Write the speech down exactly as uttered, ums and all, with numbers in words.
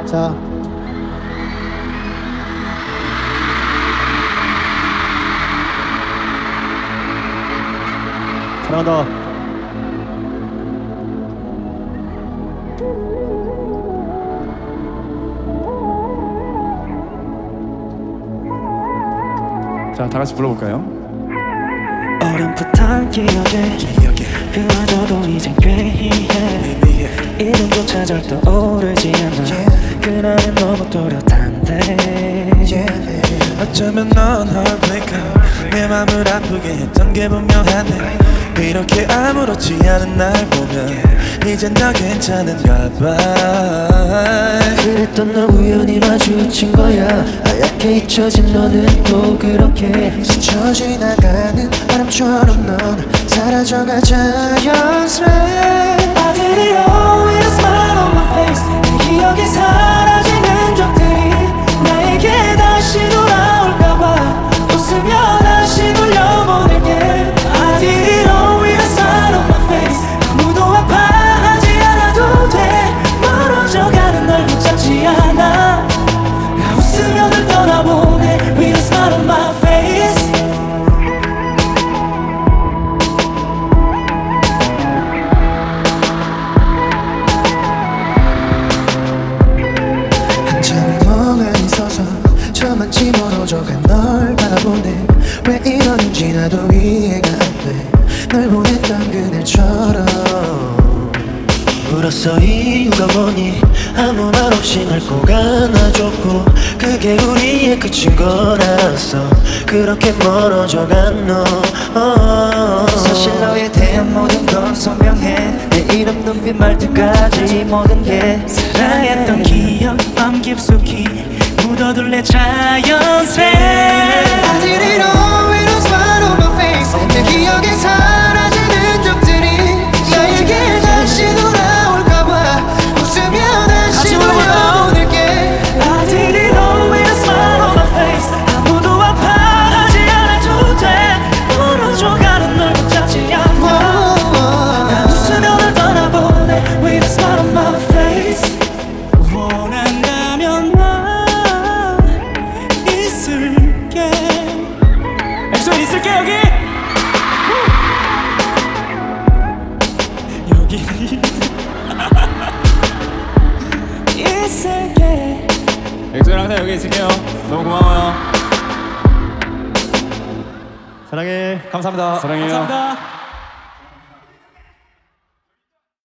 자, 사랑한다. 자, 다 같이 불러볼까요? 어렴풋한 기억에 그마저도 이젠 꽤 희해 이름조차 잘 떠오르지 않아 그날은 너무 또렷한데 어쩌면 넌 heartbreaker 내 맘을 아프게 했던 게 분명하네 이렇게 아무렇지 않은 날 보면 이젠 더 괜찮은가 봐 그랬던 널 우연히 마주친 거야 하얗게 잊혀진 너는 또 그렇게 스쳐 지나가는 바람처럼 넌 사라져가 자연스레 I did it all with a smile on my face 내 기억에 사라지는 적들이 나에게 다시 돌아올까봐 웃으며 다시 돌려보낼게 I did it all with a smile on my face 아무도 아파하지 않아도 돼 멀어져가는 널 붙잡지 않아 나 웃으며 널 떠나보내 with a smile on my face 한참을 멍하니 서서 저만치 멀어져간 널 바라보네 왜 이러는지 나도 이해가 안돼널 보냈던 그날처럼 울었어 이유가 뭐니 아무 말 없이 날 꼭 안아줬고 그게 우리의 끝인 걸 알았어 그렇게 멀어져간 너 어, 사실 너에 대한 모든 건 선명해 내 이름 눈빛 말투까지 모든 게 사랑했던 기억 마음 깊숙이 묻어둘래 자연스레 I did it all with a smile on my face 내 기억에 사라지는 적들이 나에게 다시 돌아올까봐 웃으며 다시 돌려보낼게 I did it all with a smile on my face 아무도 아파하지 않아도 돼 멀어져가는 널 붙잡지 않아 난 웃으며 널 떠나보내 with a smile on my face 원한다면 나 있을게 엑소엔 있을게 여기 여기 있을게 엑소는 항상 여기 있을게요. 너무 고마워요. 사랑해. 감사합니다. 사랑해요. 감사합니다.